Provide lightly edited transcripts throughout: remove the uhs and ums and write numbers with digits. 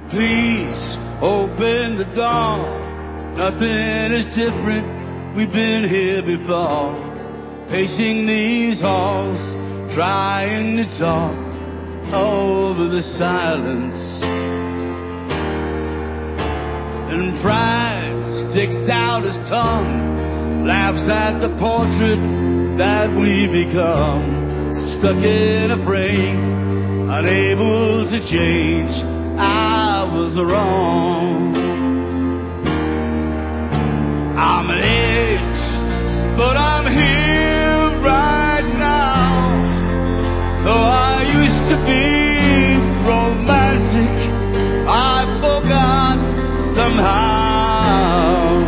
Please open the door. Nothing is different. We've been here before. Pacing these halls, trying to talk over the silence. And pride sticks out his tongue, laughs at the portrait that we become. Stuck in a frame, unable to change. I was wrong. I'm an edge, but I'm here right now. Though I used to be romantic, I forgot somehow.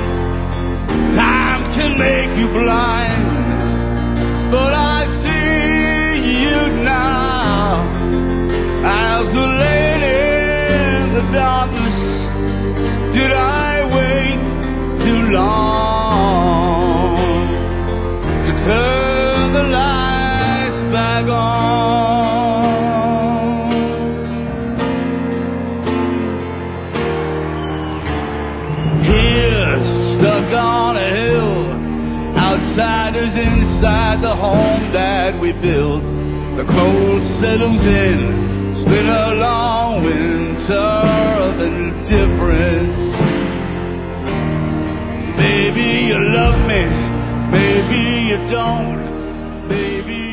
Time can make you blind, but I see you now. As the lady in the darkness, did I wait too long to turn the lights back on? Here, stuck on a hill, outsiders inside the home that we built. The cold settles in. It's been a long winter of indifference. Maybe you love me, maybe you don't, maybe